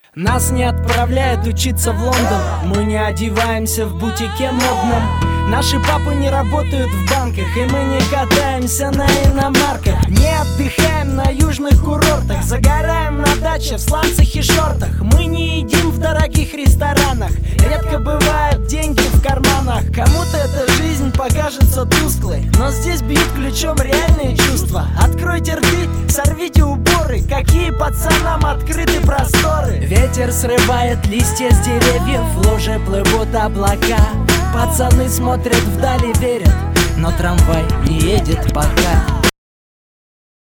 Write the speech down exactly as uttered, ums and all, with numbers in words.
Нас не отправляют учиться в Лондон, мы не одеваемся в бутике модном. Наши папы не работают в банках, и мы не катаемся на иномарках. Не отдыхаем на южных курортах, загораем на даче в сланцах и шортах. Мы не едим в дорогих ресторанах, редко бывают деньги в карманах. Кому-то эта жизнь покажется тусклой, но здесь бьют ключом реальные чувства. Откройте рты, сорвите уборы, какие пацанам открыты просторы. Ветер срывает листья с деревьев, в луже плывут облака. Пацаны смотрят вдали, верят, но трамвай не едет пока.